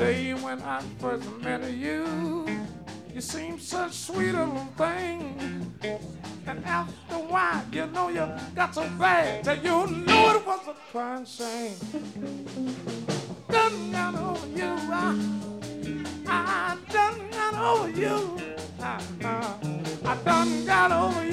day when I first met you. You seem such sweet little thing. And after a while, you know you got so bad that you knew it was a crying shame. Done got over you, I done got over you. I done got over